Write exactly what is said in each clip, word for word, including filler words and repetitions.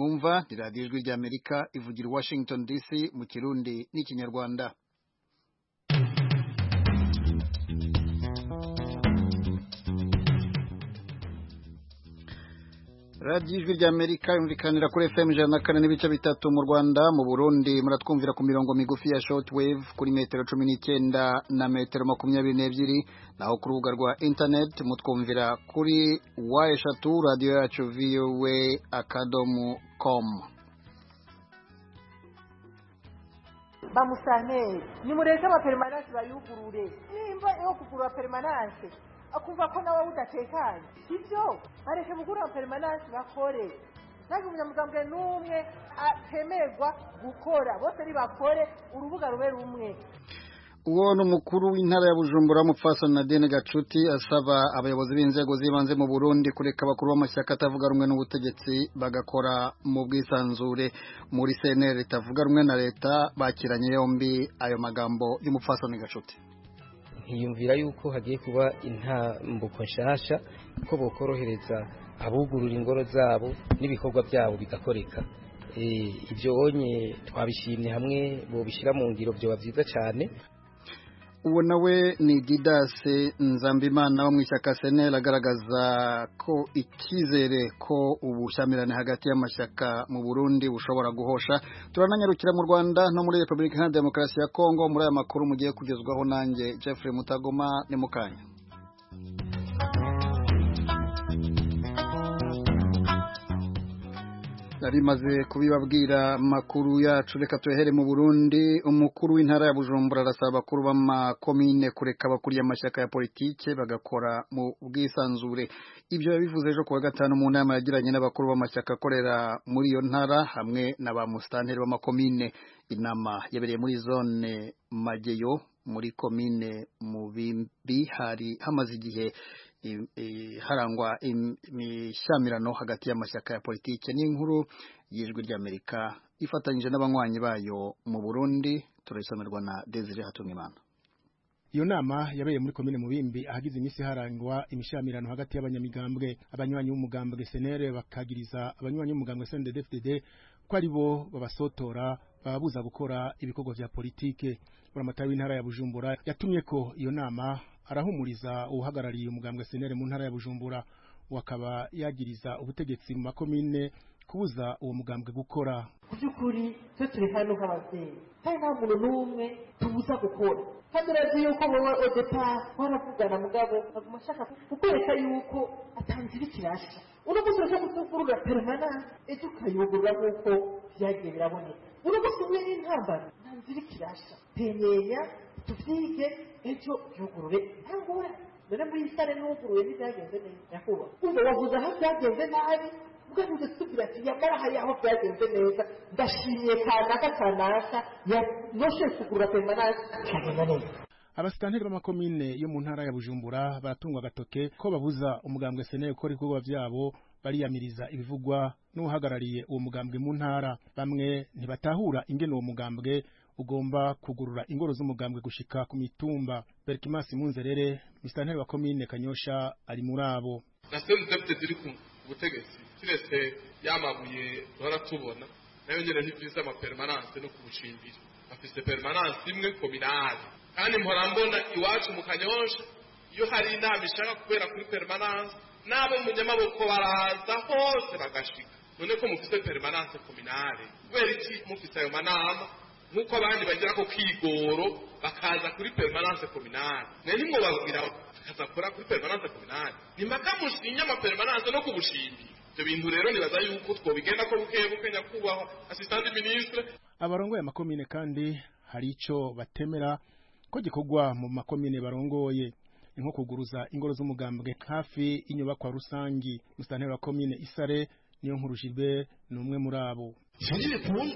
mwumva ni radiyo ijwi ry'Amerika ivugira i Washington D C mu Kirundi n'Ikinyarwanda. radiyo ijwi ry'Amerika yumvikanira kuri F M ijana na kane n'ibice bitatu mu Rwanda. Mu Burundi muratwumvira ku mirongo migufi ya shortwave kuri metero cumi n'icyenda na metero makumyabiri n'ebyiri, naho ku rubuga rwa internet mutwumvira kuri wa eshatu radiyo yacu V O A akadomo com. Bamusane nimureke aba permanence bayugurure, nimba yo kugura permanence akumva ko nawe udatekanye sivyo, bareke bugura permanence bakore, ntabwo umunyamugambwe n'umwe atemerwa gukora, bose ari bakore urubuga rube rumwe. Uwo n'umukuru w'intara ya Bujumbura Mupfasoni Nadine Gacuti asaba abayobozi b'inzego z'ibanze mu Burundi kureka abakuru b'amashyaka atavuga rumwe n'ubutegetsi bagakora mu bwisanzure. Muri C N L itavuga rumwe na leta bakiranye yombi ayo magambo y'Umupfasoni Gacuti. Hiyumvira yuko hagiye kuba intambuko nshasha ko bokorohereza abugurura ingoro zabo n'ibikorwa byabo bigakoreka. Eh ibyo onye twabishimye hamwe bo bishira mu ngiro byo bavyiza cyane. Uwo nawe ni Didase Nzambimana wo mu ishyaka C N L agaragaza ko ikizere ko ubushamirane hagati y'amashyaka mu Burundi bushobora guhosha. Turananyarukira mu Rwanda no muri Republika Iharanira Demokarasi ya Kongo. Muri aya makuru mugiye kugezwaho nanjye Jeffrey Mutagoma ni mukanya. Narimaze kubibabwira makuru yacu, reka tuhere mu Burundi. Umukuru w'intara ya Bujumbura arasaba abakuru b'amakomine kureka abakuriye amashyaka ya politike bagakora mu bwisanzure. Ibyo yabivuze ejo kuwa gatanu mu nama yagiranye n'abakuru b'amashyaka akorera muri iyo ntara hamwe na ba musitanteri b'amakomine. Inama yabereye muri zone Mageyo muri komine Mubimbi, hari hamaze igihe harangwa imishamirano hagati y'amashyaka ya politike. N'inkuru y'ijwi ry'Amerika ifatanyije n'abanywanyi bayo mu Burundi, turayisomerwa na Desire Hatungimana. Iyo nama yabereye muri komine Mubimbi ahagize imisi harangwa imishamirano hagati y'abanyamigambwe. Abanywanyi b'umugambwe C N L bakagiriza abanywanyi b'umugambwe C N D D F D D ko ari bo babasotora babuza gukora ibikorwa vya politike. Buramatari w'intara ya Bujumbura yatumye ko iyo nama arahumuriza uhagarariye umugambwe C N L mu ntara ya Bujumbura, wakaba yagiriza ubutegetsi mu makomine kubuza uwo mugambwe gukora. Kubyukuri cyo turi hano nk'abavyeyi kandi nta muntu n'umwe tubuza gukora, kandi urazi yuko wowe odepa waravugana mugabo aguma ashaka kukwereka yuko atanzira ikirasha. Uno musi uje gusukura permanence ejo ukayugurura nk'uko vyagiye biraboneka. Uno musi umwe n'intambara ntanzira ikirasha, penyenya tuvyige ejo yugurure ntangura. None muri sare n'uguruye n'ibyagenze neza yakuba ubu wavuze aho byagenze nabi ugavuze subira ati yamara hari aho byagenze neza, ndashimiye kanaka kanaka yanoshe kugura permanence cyagenda neza. Abasitanteri b'amakomine yo mu ntara ya Bujumbura baratungwa agatoke ko babuza umugambwe C N L gukora ibikorwa vyabo, bariyamiriza ibivugwa n'uhagarariye uwo mugambwe mu ntara. Bamwe ntibatahura ingene uwo mugambwe ugomba kugurura ingoro z'umugambwe gushika ku mitumba. Berkimas Munzerere musitanteri wa komine Kanyosha ari muri abo. Nasoni depite ziri ku butegetsi kirese yamabuye dora tubona nayo nyene ntivyiza ama permanence no kubushimbira. Afise permanence imwe kominali kandi mpora mbona iwacu mu Kanyosha iyo hari inama ishaka kubera kuri permanence nabo munyamaboko baraza hose bagashika. None ko mufise permanence kominali kubera iki mufise ayo manama nkuko abandi bagira ko kwigoro bakaza kuri permanence kominali? Nene mwo babwira bakaza kora kuri permanence kominali ni makamushinya ama permanence no kubushimbi. Ibyo bintu rero nibaza yuko twobigenda ko bukeye bukenya kubaho assistant ministre. Abarongoye amakomine kandi hari ico batemera ko gikorwa mu makomine barongoye, nko kuguruza ingoro z'umugambwe hafi inyubakwa rusangi. Musitanteri wa komine Isare niyo nkuru Gilbert numwe muri abo. Shanje kubona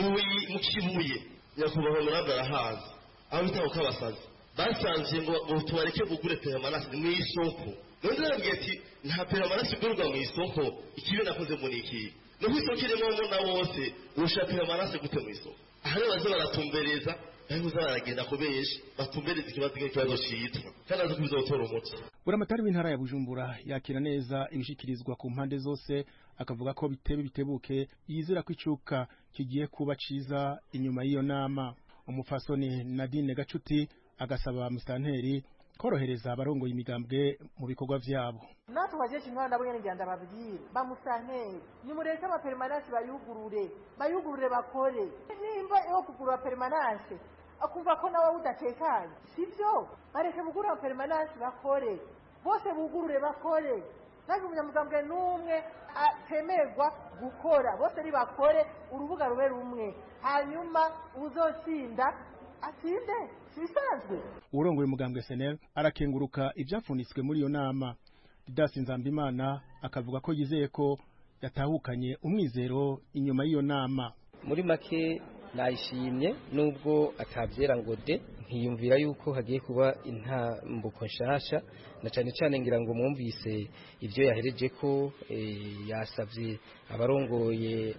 mu kibuye yakubaho murabara hazi aho bitaho kabasazi basanze ngo ngo tubareke kugure permanence mu isoko. None nabwiye ati nta permanence igurwa mu isoko, ikibi nakoze muri iki no kwisokere mu na wose ushaka permanence gute mu isoko. Aha baze baratumbereza naho uzaragenda kubesha batumbereza ikibazo nk'ikibazo cyitwa kandi azi kubizotora umuti. Buramatari w'intara ya Bujumbura yakira neza ibishikirizwa ku mpande zose, akavuga ko bitebe bitebuke yizera ko icuka kigiye kuba ciza inyuma y'iyo nama. Umufasoni Nadine Gacuti agasaba Mustanteri korohereza abarongoye imigambwe mu bikorwa vyabo. Natwe bajeje intwara nabo nyene ngenda babwira ba Mustanteri ni mureke ama permanence bayugurure bayugurure bakore nimba yo kugura permanence akumva ko nawe udatekanye sivyo bareke bugura permanence bakore bose bugurure bakore kandi umunyamugambwe n'umwe atemerwa gukora bose ari bakore urubuga rube rumwe hanyuma uzotsinda atinde sisanzwe. Urongoye umugambwe S N L arakenguruka ivyapfunitswe muri iyo nama. Didas Nzambimana akavuga ko yizeye ko yatahukanye umwizero inyuma y'iyo nama. Muri make nayishimye nubwo atavyera ngo de nkiyumvira yuko hagiye kuba intambuko nshasha na cyane cyane ngira ngo mwumvise ivyo yahereje ko e, yasavye abarongoye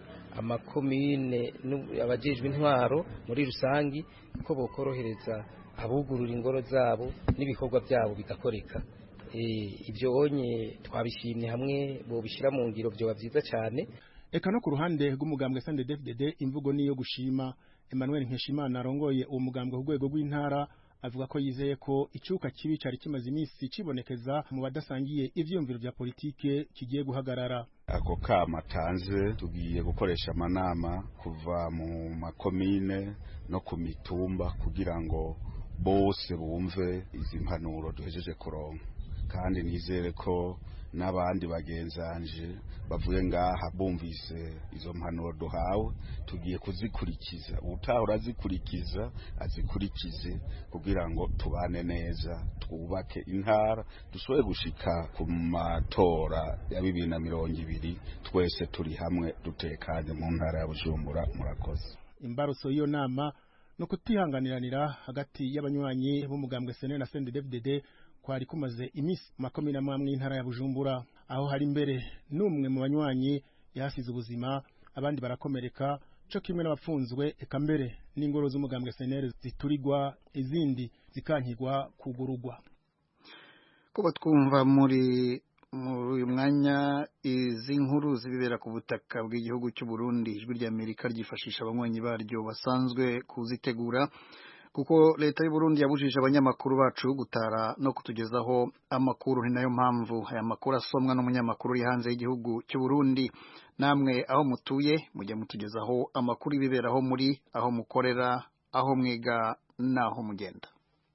amakomine abajejwe intwaro muri rusangi ko bokorohereza abugurura ingoro zabo n'ibikorwa byabo bigakoreka. E, ivyo onye twabishimye hamwe bo bishira mu ngiro byo bavyiza cyane. Eka no ku ruhande rw'umugambwe S N D F D D imvugo niyo gushima. Emmanuel Nkeshimana arongoye uwo mugambwe ku rwego rw'intara avuga ko yizeye ko icuka kibi cari kimaze iminsi cibonekeza mu badasangiye ivyumviro vya politike kigiye guhagarara. Ako kama tanze tugiye gukoresha amanama kuva mu makomine no ku mitumba kugira ngo bose bumve izi mpanuro duhejeje kuronka, kandi nizere ko n'abandi bagenzanje bavuye ngaha bumvise izo mpanuro duhawe tugiye kuzikurikiza. Utahora azikurikiza azikurikize kugira ngo tubane neza, twubake intara dushoboye gushika ku matora ya bibiri na mirongo ibiri twese turi hamwe dutekanye mu ntara ya Bujumbura. Murakoze. Imbaruso y'iyo nama no kutihanganiranira hagati y'abanywanyi b'umugambwe S N L na S N D F D D kwari kumaze imisi makomine amwe y'intara ya Bujumbura, aho hari mbere n'umwe mu banywanyi yasize ubuzima, abandi barakomereka cyo kimwe n'abapfunzwe, eka mbere n'ingoro z'umugambwe S N L ziturigwa izindi zikankirwa kugurugwa. Kuba twumva muri muri uyu mwanya izi nkuru zibibera ku butaka bw'igihugu cy'u Burundi, ijwi ry'Amerika ryifashisha abanywanyi baryo basanzwe kuzitegura, kuko leta y'u Burundi yabujije abanyamakuru bacu gutara no kutugezaho amakuru. Ni nayo mpamvu aya makuru asomwa n'umunyamakuru uri hanze y'igihugu cy'u Burundi. Namwe aho mutuye mujye mutugezaho amakuru ibiberaho muri aho mukorera, aho mwiga naho mugenda.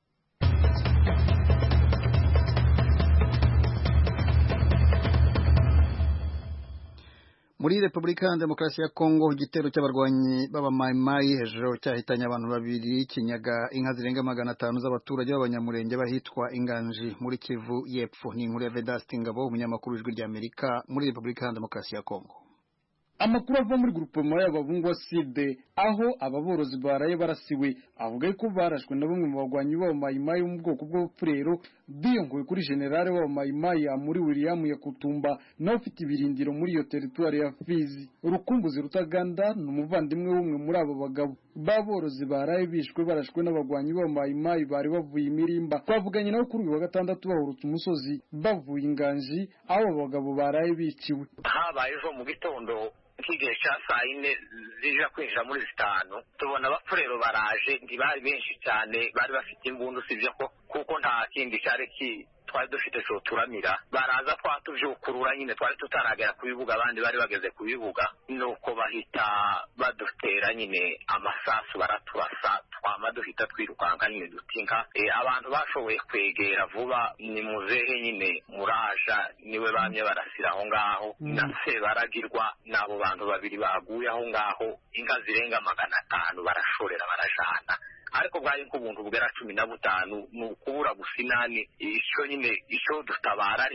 Muri Republika ya Demokarasi ya Kongo, igitero cy'abarwanyi baba Mai Mai hejuru cyahitanye abantu babiri, kinyaga inka zirenga magana atanu z'abaturage b'abanyamurenge bahitwa Inganji muri Kivu y'Epfo. Ni inkuru ya Vedaste Ngabo, umunyamakuru w'ijwi ry'Amerika muri Republika ya Demokarasi ya Kongo. Amakuru ava muri groupement y'ababungwa Side aho ababorozi baraye barasiwe avuga ko barashwe na bamwe mu bagwanyi b'aba Mai Mai mu bwoko bw'Opfurero, biyongoye kuri generale w'aba Mai Mai muri William Yakutumba na ufite ibirindiro muri iyo territoire ya Fizi. Urukumbuzi Rutaganda n'umuvandimwe w'umwe muri abo bagabo baborozi baraye bishwe barashwe n'abagwanyi b'aba Mai Mai bari bavuye imirimba. Twavuganye nawe kuri uyu wa gatandatu bahurutse umusozi bavuye Inganji aho abagabo baraye biciwe. Habayeho mu gitondo igihe cya saa yine zija kwinjira muri zitanu tubona abapfurero baraje, ntibari benshi cyane, bari bafite imbunda usibye ko kuko nta kindi cyari ki twari dufite cyo turamira. Baraza twatuvyukurura nyine, twari tutaragera ku bibuga, abandi bari bageze ku bibuga, nuko bahita badutera nyine amasasu baraturasa, twama duhita twirukanka nyine dutinka. E, abantu bashoboye kwegera vuba ni muzehe nyine Muraja niwe bamye barasira aho ngaho, mm. na se baragirwa nabo bantu babiri baguye aho ngaho, inka zirenga magana atanu barashorera barajana. Ariko bwari nk'ubuntu bugera cumi na butanu n'ukubura gusinani, icyo nyine icyo dutabara ariko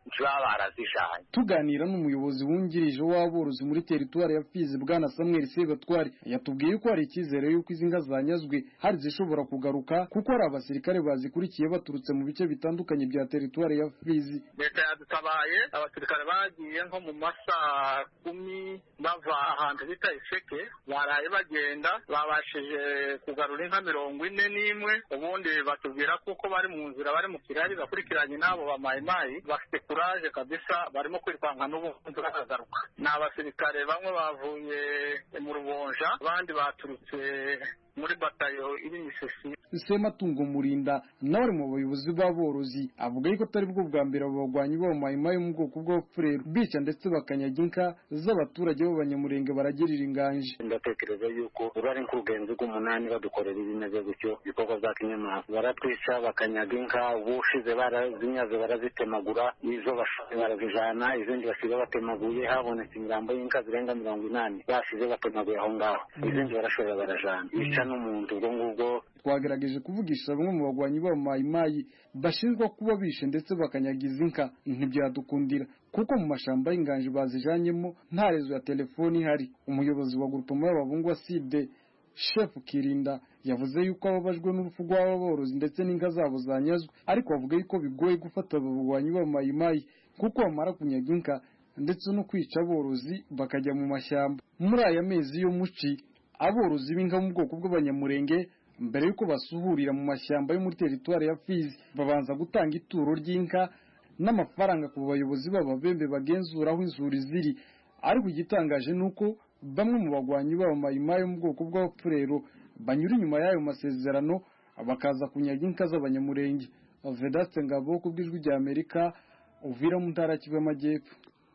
ntibaba barazijanye. Tuganira n'umuyobozi wungirije w'aborozi muri teritwari ya Fizi bwana Samuel Sebatwari yatubwiye ko hari icyizere yuko izi nka zanyazwe hari zishobora kugaruka kuko hari abasirikare bazikurikiye baturutse mu bice bitandukanye bya teritwari ya Fizi. Leta yadutabaye, abasirikare bagiye nko mu masaa kumi bava ahantu bita Iseke, baraye bagenda babashije kugarura inka mirongo ine n'imwe, ubundi batubwira kuko bari mu nzira bari mu kirari bakurikiranye n'abo ba mayimayi bafite kuraje kabisa, barimo kwirwanga n'ubundi bakagaruka. Ni abasirikare bamwe bavuye mu Rubonja, abandi baturutse muri batayo iri Misisi. Sematungo Murinda nawe ari mu bayobozi b'aborozi avuga yuko atari bwo bwa mbere abagwanyi bo mayimayi mu bwoko bw'abafurero bica ndetse bakanyaga inka z'abaturage b'abanyamurenge baragirira inganje. Ndatekereza yuko urari nk'urugenzi rw'umunani badukorera ibimeze gutyo ibikorwa bya kinyamaswa, baratwica bakanyaga inka, ubushize barazinyaze barazitemagura, izo bashoboye barazijana, izindi basiga batemaguye, habonetse imirambo y'inka zirenga mirongo inani basize batemaguye aho ngaho, izindi barashobora barajana ica n'umuntu. Ubwo ngubwo twagerageje kuvugisha bamwe mu bagwanyi ba mayimayi bashinzwa kuba bishe ndetse bakanyagiza inka, ntibyadukundira kuko mu mashamba y'inganje bazijanyemo nta rezo ya telefoni ihari. Umuyobozi wa groupement y'ababungwa Side Chef Kirinda yavuze yuko ababajwe n'urupfu rw'aborozi ndetse n'inka zabo zanyazwe, ariko bavuga yuko bigoye gufata abagwanyi ba mayimayi kuko bamara kunyaga inka ndetse no kwica aborozi bakajya mu mashyamba. Muri aya mezi yo muci aborozi b'inka mu bwoko bw'abanyamurenge mbere yuko basuhurira mu mashyamba yo muri teritwari ya Fizi babanza gutanga ituro ry'inka n'amafaranga ku bayobozi b'ababembe bagenzura aho inzuri ziri. Ariko igitangaje nuko bamwe mu bagwanyi b'aba mayimayi mu bwoko bw'abafurero banyura inyuma y'ayo masezerano bakaza kunyaga inka z'abanyamurenge. Vedaste Ngabo ku bw'ijwi rya Amerika, Uvira mu ntara ya Kivu y'Amajyepfo.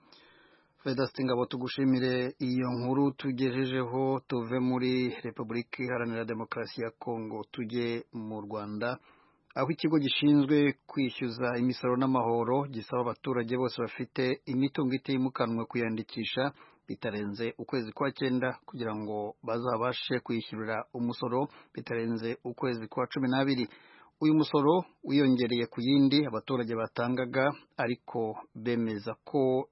Vedaste Ngabo, tugushimire iyo nkuru tugejejeho. Tuve muri Repubulika Iharanira Demokarasi ya Kongo tujye mu Rwanda, aho ikigo gishinzwe kwishyuza imisoro n'amahoro gisaba abaturage bose bafite imitungo itimukanwa kuyandikisha bitarenze ukwezi kwa cyenda kugira ngo bazabashe kwishyurira umusoro bitarenze ukwezi kwa cumi n'abiri. Uyu musoro wiyongereye ku yindi abaturage batangaga, ariko bemeza ko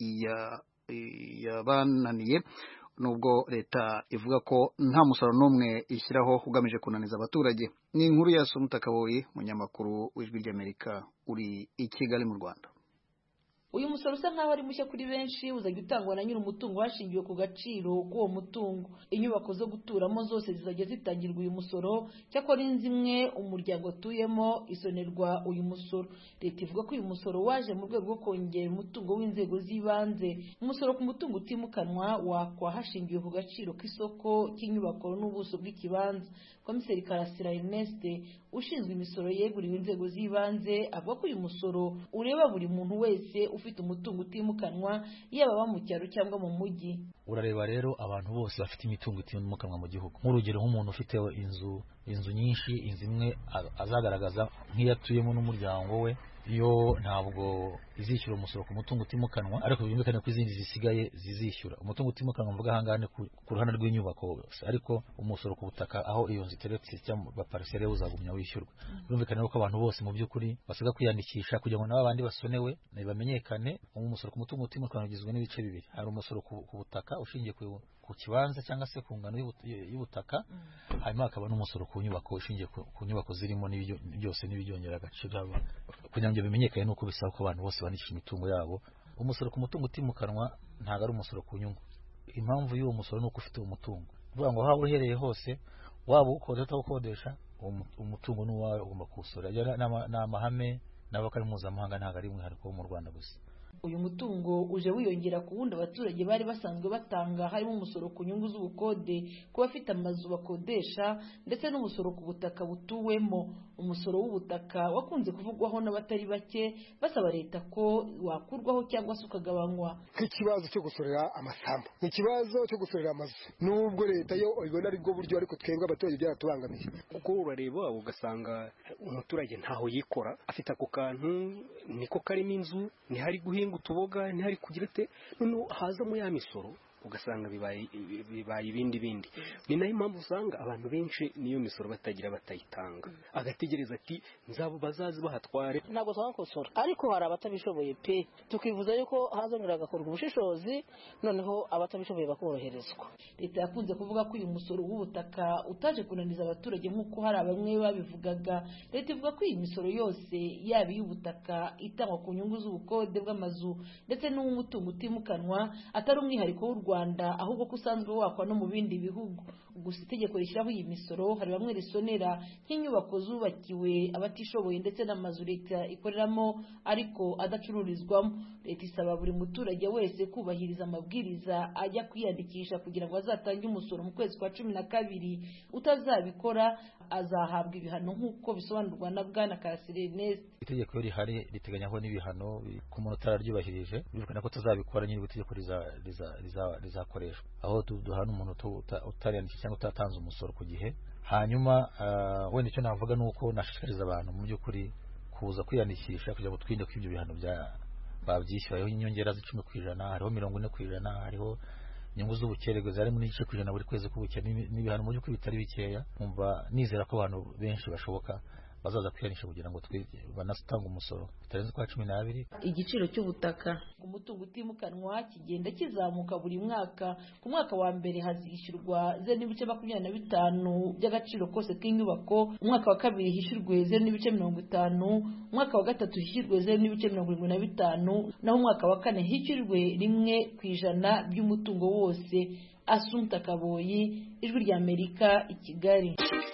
yabananiye nubwo leta ivuga ko nta musoro n'umwe ishyiraho ugamije kunaniza abaturage. Ni inkuru ya Somutakaboyi, munyamakuru w'Ijwi ry'Amerika uri i Kigali mu Rwanda. Uyu musoro usa nkaho ari mushya kuri benshi, uzajya utangwa na nyiri umutungo hashingiwe ku gaciro k'uwo mutungo. Inyubako zo guturamo zose zizajya zitangirwa uyu musoro, cyakora inzu imwe umuryango atuyemo isonerwa uyu musoro. Leta ivuga ko uyu musoro waje mu rwego rwo kongera umutungo w'inzego z'ibanze. Umusoro ku mutungo utimukanwa wakwa hashingiwe ku gaciro k'isoko k'inyubako n'ubuso bw'ikibanza. Komiseri Karasira Ernest ushinzwe imisoro yeguriwe inzego z'ibanze avuga ko uyu musoro ureba buri muntu wese ufite umutungo utimukanwa, yaba aba mu cyaro cyangwa mu mujyi. Urareba rero abantu bose bafite imitungo itimukanwa mu gihugu. Nk'urugero nk'umuntu ufite inzu inzu nyinshi, inzu imwe azagaragaza nk'iyatuyemo n'umuryango we, yo ntabwo izishyura umusoro ku mutungo utimukanwa, ariko byumvikane ko izindi zisigaye zizishyura. Umutungo utimukanwa mvuga hangane ku ruhande rw'inyubako, ariko umusoro ku butaka aho iyo nzu iteretse cyangwa baparisere uzagumya wishyurwa. Byumvikane ko abantu bose mu by'ukuri basiga kwiyandikisha kugira ngo n'abandi basonewe bamenyekane. Umusoro ku mutungo utimukanwa ugizwe n'ibice bibiri. Hari umusoro ku butaka ushingiye ku ku kibanza cyangwa se ku ngano y'ubutaka, hanyuma hakaba n'umusoro ku nyubako ushingiye ku nyubako zirimo byose n'ibyongera agaciro. Kugira ngo bimenyekane nuko bisaba ko abantu bose bandikisha imitungo yabo. Umusoro ku mutungo utimukanwa ntago ari umusoro ku nyungu. Impamvu y'uwo musoro nuko ufite umutungo, uvuga ngo haba uhereye hose, waba ukodesha ukodesha umutungo n'uwawe ugomba kuwusora. N'amahame n'abakari mpuzamahanga ntago ari umwihariko wo mu Rwanda gusa. Uyu mutungo uje wiyongera ku wundi abaturage bari basanzwe batanga, harimo umusoro ku nyungu z'ubukode ku bafite amazu bakodesha ndetse n'umusoro ku butaka butuwemo. Umusoro w'ubutaka wakunze kuvugwaho n'abatari bake basaba leta ko wakurwaho cyangwa se ukagabanywa. Nk'ikibazo cyo gusorera amasambu, nk'ikibazo cyo gusorera amazu, nubwo leta yo ibona ari bwo buryo, ariko twebwe abaturage byaratubangamiye. Kuko urareba ugasanga umuturage ntaho yikora, afite ako kantu niko karimo inzu, ntihari guhinga utuboga, ntihari kugira te, none hazamo ya misoro ugasanga bibaye bibaye ibindi bindi ni nayo impamvu usanga abantu benshi niyo misoro batagira batayitanga agategereza ati nzabo bazazi bahatware. Ntabwo twakosora ariko hari abatabishoboye pe tukivuza yuko hazongera agakorwa ubushishozi noneho abatabishoboye bakoroherezwa. Leta yakunze kuvuga ko uyu musoro w'ubutaka utaje kunaniza abaturage nk'uko hari abamwe babivugaga. Leta ivuga ko iyi misoro yose yaba iy'ubutaka itangwa ku nyungu z'ubukode bw'amazu ndetse n'umutungo utimukanwa atari umwihariko w'u Rwanda ahubwo ko usanzwe wakwa no mu bindi bihugu. Gusa itegeko rishyiraho iyi misoro hari bamwe risonera nk'inyubako zubakiwe abatishoboye ndetse n'amazu leta ikoreramo ariko adacururizwamo. Leta isaba buri muturage wese kubahiriza amabwiriza ajya kwiyandikisha kugira ngo azatange umusoro mu kwezi kwa cumi na kabiri. Utazabikora azahabwa ibihano nk'uko bisobanurwa na Bwana Karasire Ernest. Itegeko rihari riteganyaho n'ibihano ku muntu utararyubahirije birukana ko tuzabikora nyine itegeko rizakoreshwa aho duhana umuntu utariyandikisha cyangwa utatanze umusoro ku gihe. Hanyuma wenda icyo navuga ni uko nashishikariza abantu mu by'ukuri kuza kwiyandikisha kugira ngo twirinde ko ibyo bihano babyishyura. Hariho inyongera z'icumi ku ijana, hariho mirongo ine ku ijana, hariho inyungu z'ubukererwe zarimo n'igice ku ijana buri kwezi k'ubukene n'ibihano mu by'ukuri bitari bikeya. Umva nizera ko abantu benshi bashoboka bazaza kwiyanisha kugira ngo banatanga umusoro bitarenze kwa cumi n'abiri. Igiciro cy'ubutaka ku mutungo utimukanwa kigenda kizamuka buri mwaka. Ku mwaka wa mbere hazishyurwa zeru n'ibice makumyabiri na bitanu by'agaciro kose k'inyubako, umwaka wa kabiri hishyurwe zeru n'ibice mirongo itanu, umwaka wa gatatu hishyurwe zeru n'ibice mirongo irindwi na bitanu, naho umwaka wa kane hishyurwe rimwe ku ijana by'umutungo wose. Assumpta Kaboyi, Ijwi ry'Amerika, i Kigali.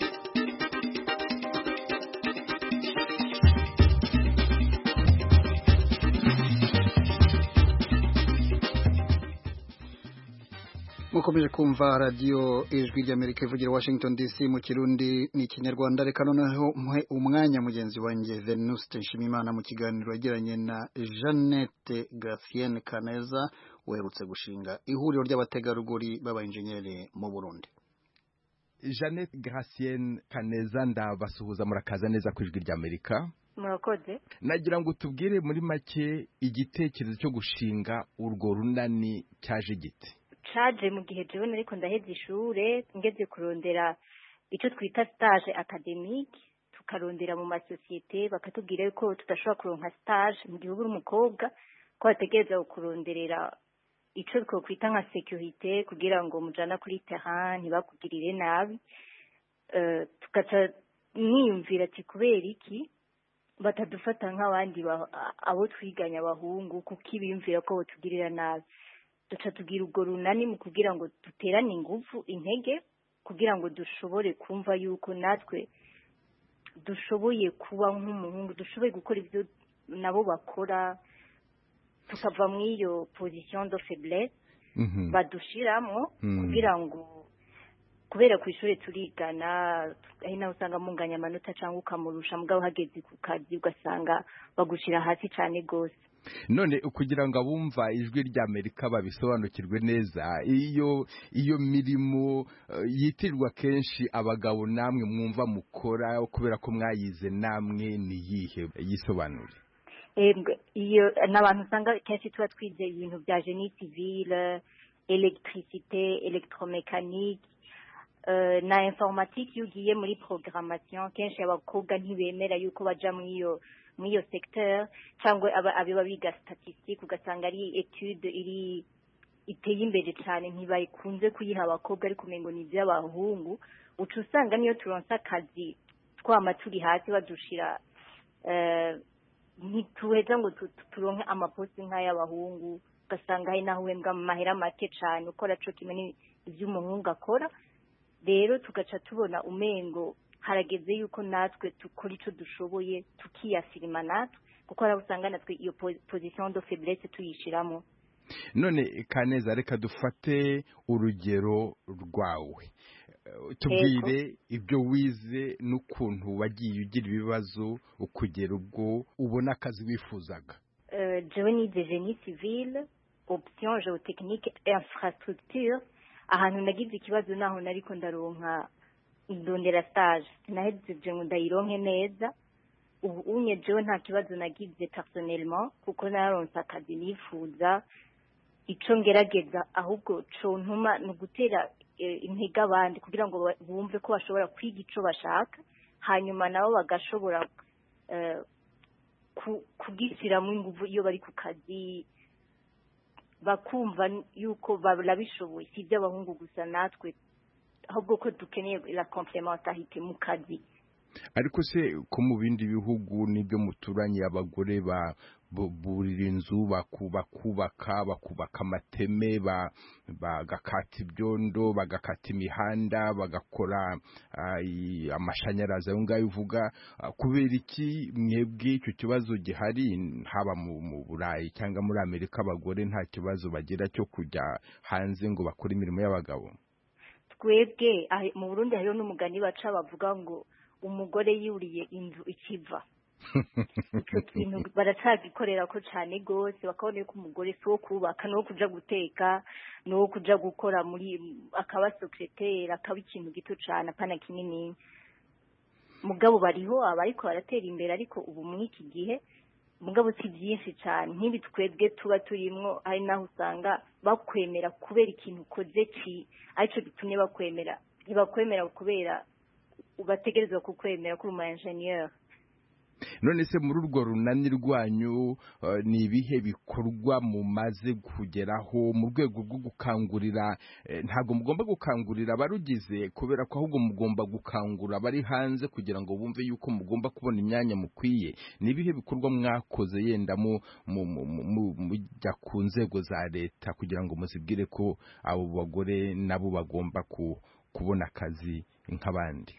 mukomeje kumva radio Ijwi ry'Amerika ivugira Washington D C mu Kirundi ni Kinyarwanda. Reka noneho umwanya mugenzi wanjye Venuste Nshimiyimana mu kiganiro yagiranye na Jeannette Gracienne Kaneza uherutse gushinga ihuriro ry'abategarugori b'abainjeniyeri mu Burundi. Jeannette Gracienne Kaneza ndabasuhuza murakaza neza ku Ijwi ry'Amerika. Murakoze. Nagira ngo tubwire muri make igitekerezo cyo gushinga urwo runani cyaje gite. Caje mu gihe jewe nariko ndaheza ishure ngeze kurondera icyo twita stage academique, tukarondera mu masosiyete bakatubwira ko tudashobora kuronka stage mu gihe uri umukobwa ko bategereza kuronderera icyo twokwita nka securite kugira ngo mujana kuri terrain ntibakugirire nabi. Uh, tukaca niyumvira ati kubera iki batadufata nk'abandi abo twiganya abahungu kuko ibiyumvira ko batugirira nabi. Duca tugira ubwo runani mu kugira ngo duterane ingufu intege kugira ngo dushobore kumva yuko natwe dushoboye kuba nk'umuhungu, dushoboye gukora ibyo nabo bakora, tukava mu iyo position de faiblesse mm-hmm. badushiramo mm. kugira ngo kubera ku ishuri turigana aho naho usanga munganya amanota cyangwa ukamurusha mugabo hageze ku kazi ugasanga bagushira hasi cyane gose. None kugira ngo abumva Ijwi ry'Amerika babisobanukirwe neza, iyo iyo mirimo uh, yitirwa kenshi abagabo namwe mwumva mukora kubera ko mwayize namwe ni yihe yisobanure? Ebwe iyo nabantu usanga kenshi tuba twize ibintu bya génie civil, électricité, électromécanique uh, na informatique. Yugiye muri programmation kenshi abakobwa ntibemera yuko baja mwiyo mwiyo secteur cyangwa abiba biga statistique ugasanga ari etude iri iteye imbere cyane ntibayikunze kuyiha abakobwa ariko umengo ni by'abahungu. Uca usanga niyo turonsa akazi twama turi hasi badushira eh ntituheza ngo turonke amaposti nk'ay'abahungu ugasanga hari naho wembwa amahera make cyane ukora cyo kimwe iby'umuhungu akora. Rero tugaca tubona umengo harageze yuko natwe tukora icyo dushoboye tukiyafirima natwe kuko hari usanga natwe iyo position de faiblesse tuyishiramo. None Kaneza, reka dufate urugero rwawe, tubwire ibyo wize n'ukuntu wagiye ugira ibibazo ukugera ubwo ubona akazi wifuzaga. jewe nize génie civil option géotechnique infrastructure. Ahantu nagize ikibazo naho nariko ndaronka indondera stage nahejeje ngo ndayironke neza. Ubu unye jewe nta kibazo nagize personnellement kuko naronse akazi nifuza ico ngerageza ahubwo co ntuma ni ugutera intege abandi kugira ngo bumve ko bashobora kwiga ico bashaka hanyuma nabo bagashobora kugishyiramo ingufu iyo bari ku kazi bakumva yuko barabishoboye si iby'abahungu gusa natwe ahubwo ko dukeneye la complementarité mu kazi. Ariko se ko mu bindi bihugu nibyo muturanye abagore ba burira inzu bakubaka bakubaka amateme bagakata ibyondo bagakata imihanda bagakora amashanyarazi ayo ngayo uvuga kubera iki mwebwe icyo kibazo gihari haba mu Burayi cyangwa muri Amerika abagore nta kibazo bagira cyo kujya hanze ngo bakore imirimo y'abagabo? Twebwe mu Burundi hariho n'umugani baca bavuga ngo umugore yuriye inzu ikiva. Icyo kintu baracagikorera ko cyane gose bakabona ko umugore si wo kubaka no kuja guteka no kuja gukora muri akaba secrétaire akaba ikintu gito cyane apana kinini. Mugabo bariho abariko baratera imbere ariko ubu muri iki gihe mugabo si byinshi cyane nk'ibi twebwe tuba turimwo ari naho usanga bakwemera kubera ikintu ukoze ki aricyo gitumye bakwemera ntibakwemera kubera ubategerezwa kukwemera kuri umu ingénieur. None se muri urwo runani rwanyu ni ibihe bikorwa mumaze kugeraho mu rwego rwo gukangurira ntago mugomba gukangurira abarugize kubera ko ahubwo mugomba gukangura bari hanze kugira ngo bumve yuko mugomba kubona imyanya mukwiye? Ni ibihe bikorwa mwakoze yenda mu mujya ku nzego za leta kugira ngo muzibwire ko abo bagore nabo bagomba kubona akazi nk'abandi?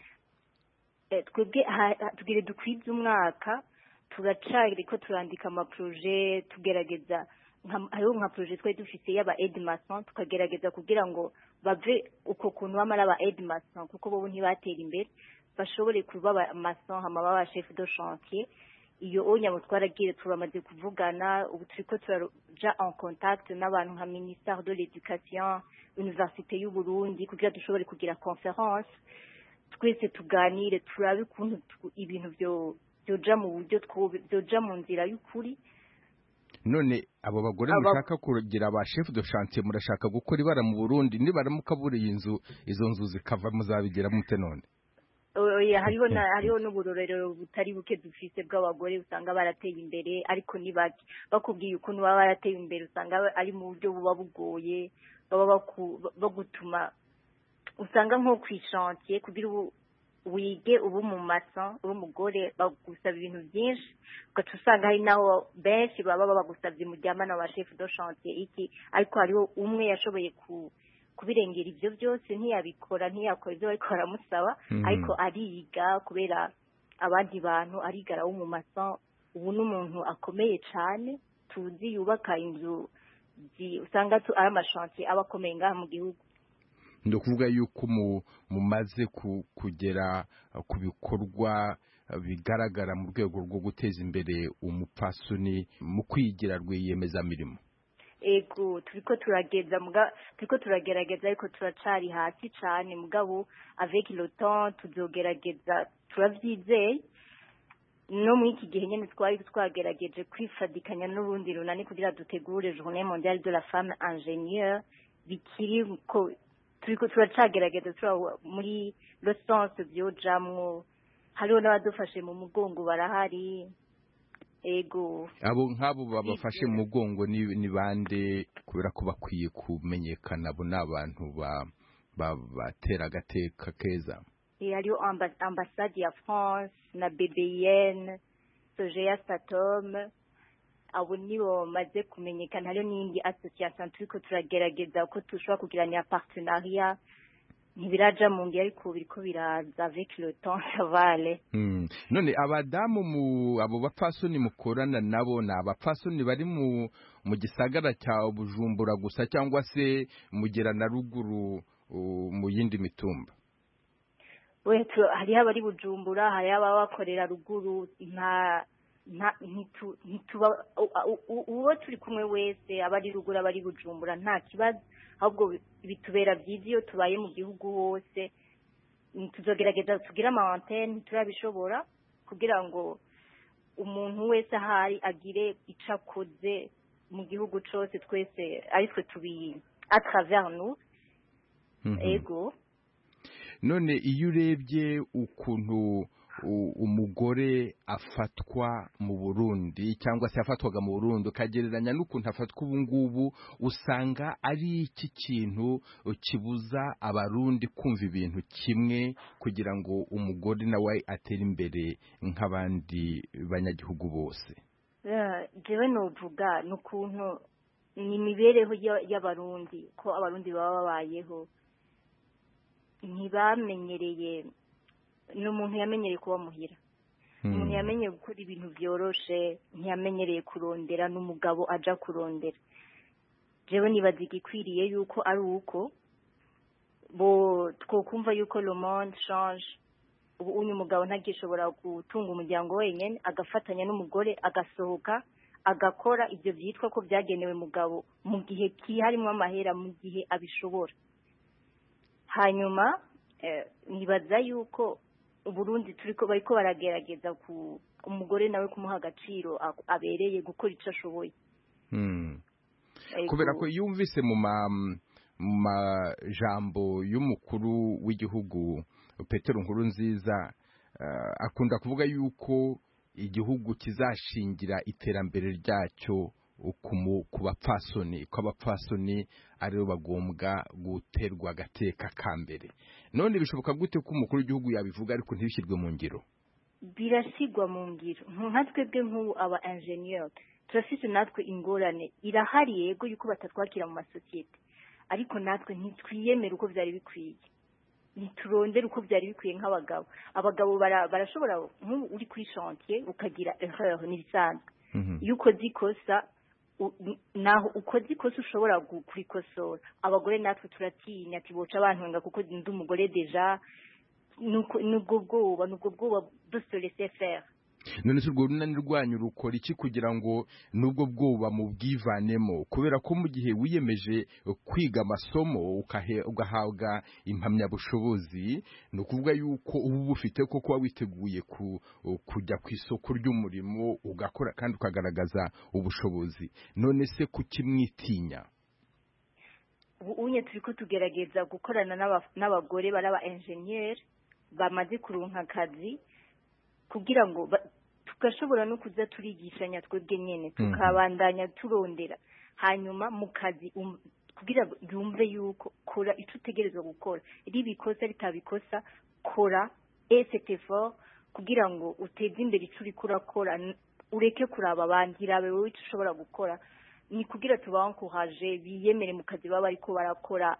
Twebwe tugire dukwiza umwaka turacari ko turandika ama projet tugerageza hariho nka projet twari dufite y'aba Edmason tukagerageza kugira ngo bave uko kuntu bamara aba Edmason kuko bo ntibatera imbere bashobore kuba aba mason hama baba chef de chantier. Iyo onya mutwaragiye turamaze kuvugana ubu turiko turaja en contact n'abantu nka ministère de l'éducation université y'u Burundi kugira dushobore kugira conference twese tuganire turabe ukuntu ibintu byo byoja mu buryo byoja mu nzira y'ukuri. None abo bagore mushaka kugira ba chef de chantier murashaka gukora ibara mu Burundi nibaramuka buriye inzu izo nzu zikava muzabigira mute? None oya hariho na hariho n'uburorero butari buke dufise bw'abagore usanga barateye imbere ariko nibaki bakubwiye ukuntu baba barateye imbere usanga ari mu buryo buba bugoye baba bagutuma usanga nko kwishantiye kugira wige ubu mu mason uri umugore bagusaba ibintu byinshi ugaca usanga hari naho benshi baba bagusabye muryamana wa chef de chantier iki ariko hariho umwe yashoboye ku kubirengera ibyo byose ntiyabikora ntiyakora ibyo bariko baramusaba ariko ariga kubera abandi bantu arigara wo mu mason ubu n'umuntu akomeye cyane tuzi yubaka inzu usanga ari amashantier aba akomeye ngaha mu gihugu. Ndo kuvuga yuko mumaze kugera ku bikorwa bigaragara mu rwego rwo guteza imbere umupfasoni mu kwigira rwiyemeza mirimo. Ego turiko turageza muga turiko turagerageza ariko turacari hasi cyane mugabo avec le temps tuzogerageza turavyizeye no mu iki gihe nyene twari twagerageje kwifadikanya n'urundi runani kugira dutegure journée mondiale de la femme ingénieure bikiri ko turiko turacagerageza turaho muri le sens byojamwo hariho n'abadufashe mu mugongo barahari. Ego abo nk'abo babafashe mu mugongo ni bande kubera ko bakwiye kumenyekana abo n'abantu batera agateka keza? hariho ambassade ya France na B B N Sogea Satom abo nibo maze kumenyekana. Hariho n'indi association turiko turagerageza ko tushobora kugirana partenariat ntibiraja mu ngi ariko biriko biraza avec le temps savale. Mm. None abadamu mu abo bapfasoni mukorana nabo na abapfasoni bari mu mu gisagara cya Bujumbura gusa cyangwa se mugera na ruguru mu yindi mitumba? We hari abari Bujumbura hari ababakorera ruguru nta ntituba uwo turi kumwe wese abari ruguru abari Bujumbura nta kibazo ahubwo bitubera byiza iyo tubaye mu gihugu hose tuzogerageza tugira ama antenne turabishobora kugira ngo umuntu wese ahari agire icakoze mu gihugu cyose twese ari twe tubi à travers nous ego none iyo urebye ukuntu umugore afatwa mu Burundi cyangwa se afatwaga mu Burundi kagereranya n'ukuntu afatwa ubu ngubu usanga ari iki kintu kibuza abarundi kumva ibintu kimwe kugira ngo umugore nawe atere imbere nk'abandi banyagihugu bose jewe novuga n'ukuntu ni imibereho y'abarundi ko abarundi baba babayeho ntibamenyereye n'umuntu yamenyereye kuba muhira umuntu yamenyereye gukora ibintu byoroshe ntiyamenyereye kurondera n'umugabo aja kurondera jewe nibaza igikwiriye yuko ari uko bo twokumva yuko le monde change ubu uyu mugabo ntagishobora gutunga umuryango wenyine agafatanya n'umugore agasohoka agakora ibyo byitwa ko byagenewe mugabo mu gihe kiharimo amahera mu gihe abishobora hanyuma nibaza yuko Burundi turiko bariko baragerageza ku umugore nawe kumuha agaciro abereye gukora ico ashoboye mm. kubera ko yumvise mu ma majambo y'umukuru w'igihugu Petero Nkurunziza uh, akunda kuvuga yuko igihugu kizashingira iterambere ryacyo ku bapfasoni ko abapfasoni aribo bagombwa guterwa agateka ka mbere none bishoboka gute ko umukuru w'igihugu yabivuga ariko ntibishyirwe mu ngiro birasigwa mu ngiro nka twebwe nk'ubu aba ingenieur turafite natwe ingorane irahari yego yuko batatwakira mu masosiyete ariko natwe ntitwiyemera uko byari bikwiye ntiturondere uko byari bikwiye nk'abagabo abagabo barashobora nk'ubu uri kuri chantier ukagira erreur n'ibisanzwe iyo ukoze ikosa naho ukoze ikosa ushobora kurikosora abagore natwe turatinya ati boca abantu kuko ndi umugore deja nubwo bwoba nubwo bwoba de laisser faire none se urwo runani rwanyu rukora iki kugira ngo nubwo bwoba mu bwivanemo kubera ko mu gihe wiyemeje kwiga amasomo ugahabwa impamyabushobozi ni ukuvuga yuko ubu bufite ko kuba witeguye kujya ku isoko ry'umurimo ugakora kandi ukagaragaza ubushobozi none se kukimwitinya unye turiko tugerageza gukorana n'abagore baraba ingenieur bamaze kuronka akazi kugira ngo tugashobora no kuza turigishanya twebwe nyene tukabandanya turondera hanyuma mu kazi kugira yumve yuko kora ico utegerezwa gukora ribikosa ritabikosa kora cet effort kugira ngo uteze imbere ico uriko urakora ureke kuraba abandi rabe wowe ico ushobora gukora ni kugira tubankoraje biyemere mu kazi baba ariko barakora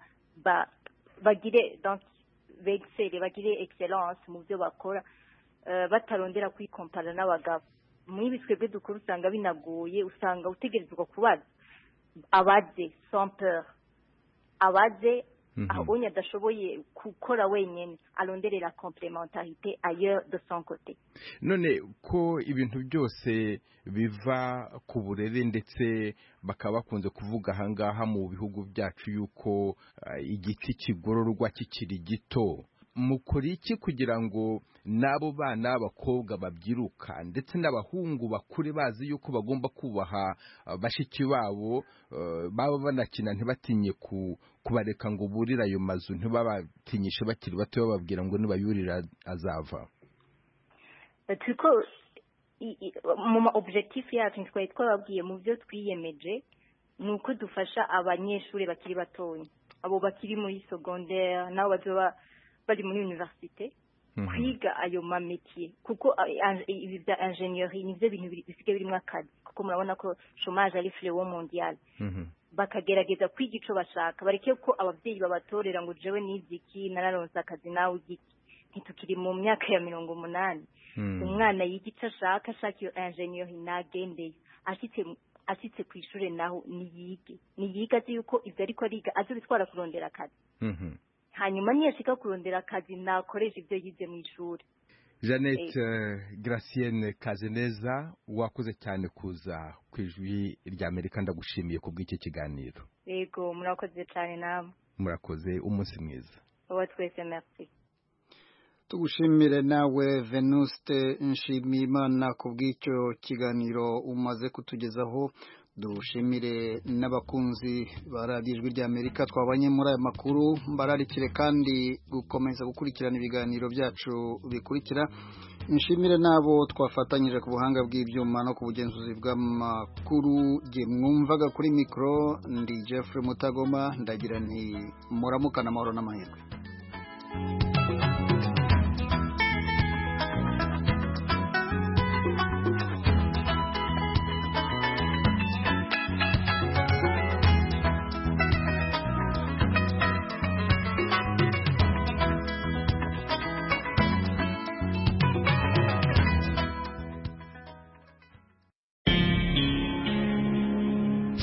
bagire donc vexere bagire excellence mu byo bakora batarondera kwikompara n'abagabo muri bitwebwe dukora usanga binagoye usanga utegerezwa kubaza abaze sans peur abaze aho adashoboye gukora wenyine aronderera complémentarité ailleurs de son côté none ko ibintu byose biva ku burere ndetse bakaba bakunze kuvuga ahangaha mu bihugu byacu yuko uh, igiti kigororwa kikiri gito mukora iki kugira ngo n'abo bana b'abakobwa babyiruka ndetse n'abahungu bakure bazi yuko bagomba kubaha bashiki babo baba banakina ntibatinye kubareka ngo burire ayo mazu ntibabatinyishe bakiri bato bababwira ngo nibayurira azava turiko mu objectif yacu twari twababwiye mu byo twiyemeje ni uko dufasha abanyeshuri bakiri batoya abo bakiri muri secondaire nabo bazoba bari muri université kwiga ayo ma métier kuko ibi bya ingénierie nivyo bintu bisigaye birimo akazi kuko murabona ko chômage ari fléau mondial bakagerageza kwiga ico bashaka bareke ko abavyeyi babatorera ngo jewe niziki nararonse akazi nawe igiki ntitukiri mu myaka ya mirongo umunani umwana yiga ico ashaka ashaka iyo ingénierie nagendeye ashitse ashitse ku ishure naho niyige niyiga azi yuko ivyo ariko ariga azobitwara kurondera akazi hanyuma niyashika kurondera akazi nakoresha ibyo yize mu ishuri. Jeannette uh, Gracienne Kazeneza wakoze cyane kuza ku ijwi rya Amerika ndagushimiye ku bw'iki kiganiro. Yego murakoze cyane namwe. Murakoze umunsi mwiza. Wa twese merci. Tugushimire nawe Venuste Nshimiyimana ku bw'icyo kiganiro umaze kutugezaho dushimire n'abakunzi ba radiyo ijwi ry'Amerika twabanye muri aya makuru mbararikire kandi gukomeza gukurikirana ibiganiro byacu bikurikira. Nshimire nabo twafatanyije ku buhanga bw'ibyuma no ku bugenzuzi bw'amakuru je mwumvaga kuri mikro ndi Jeffrey Mutagoma ndagira nti muramukana amahoro n'amahirwe.